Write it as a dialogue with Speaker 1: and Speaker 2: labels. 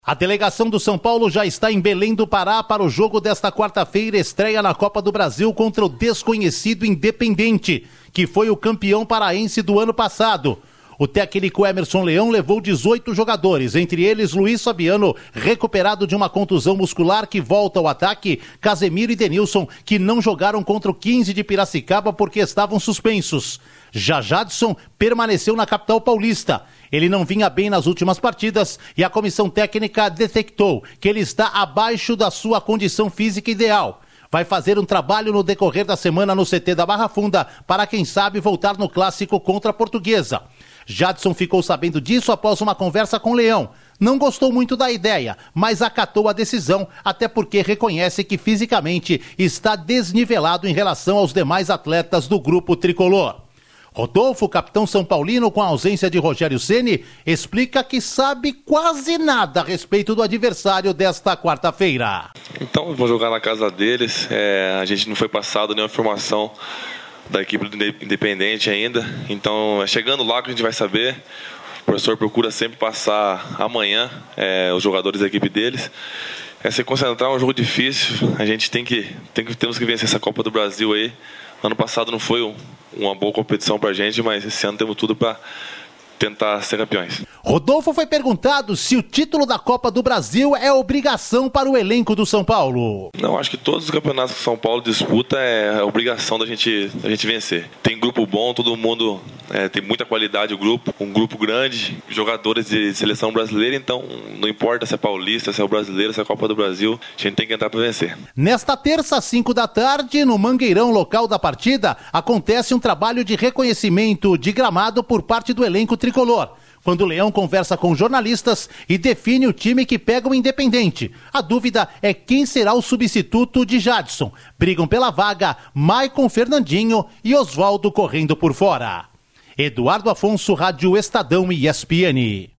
Speaker 1: A delegação do São Paulo já está em Belém do Pará para o jogo desta quarta-feira, estreia na Copa do Brasil contra o desconhecido Independente, que foi o campeão paraense do ano passado. O técnico Emerson Leão levou 18 jogadores, entre eles Luiz Fabiano, recuperado de uma contusão muscular que volta ao ataque, Casemiro e Denilson, que não jogaram contra o 15 de Piracicaba porque estavam suspensos. Jadson permaneceu na capital paulista. Ele não vinha bem nas últimas partidas e a comissão técnica detectou que ele está abaixo da sua condição física ideal. Vai fazer um trabalho no decorrer da semana no CT da Barra Funda para, quem sabe, voltar no clássico contra a Portuguesa. Jadson ficou sabendo disso após uma conversa com o Leão. Não gostou muito da ideia, mas acatou a decisão, até porque reconhece que fisicamente está desnivelado em relação aos demais atletas do grupo tricolor. Rodolfo, capitão São Paulino, com a ausência de Rogério Ceni, explica que sabe quase nada a respeito do adversário desta quarta-feira.
Speaker 2: Então, vão jogar na casa deles. A gente não foi passado nenhuma informação da equipe do Independente ainda. Então, chegando lá que a gente vai saber. O professor procura sempre passar amanhã os jogadores da equipe deles. Se concentrar é um jogo difícil. A gente temos que vencer essa Copa do Brasil aí. Ano passado não foi uma boa competição pra gente, mas esse ano temos tudo para tentar ser campeões.
Speaker 1: Rodolfo foi perguntado se o título da Copa do Brasil é obrigação para o elenco do São Paulo.
Speaker 2: Não, acho que todos os campeonatos que o São Paulo disputa é obrigação da gente vencer. Tem grupo bom, todo mundo tem muita qualidade o grupo, um grupo grande, jogadores de seleção brasileira, então não importa se é paulista, se é o brasileiro, se é a Copa do Brasil, a gente tem que entrar para vencer.
Speaker 1: Nesta terça, às 5 da tarde, no Mangueirão, local da partida, acontece um trabalho de reconhecimento de gramado por parte do elenco tricolor, quando o Leão conversa com jornalistas e define o time que pega o Independente. A dúvida é quem será o substituto de Jadson. Brigam pela vaga Maicon, Fernandinho e Oswaldo correndo por fora. Eduardo Afonso, Rádio Estadão e ESPN.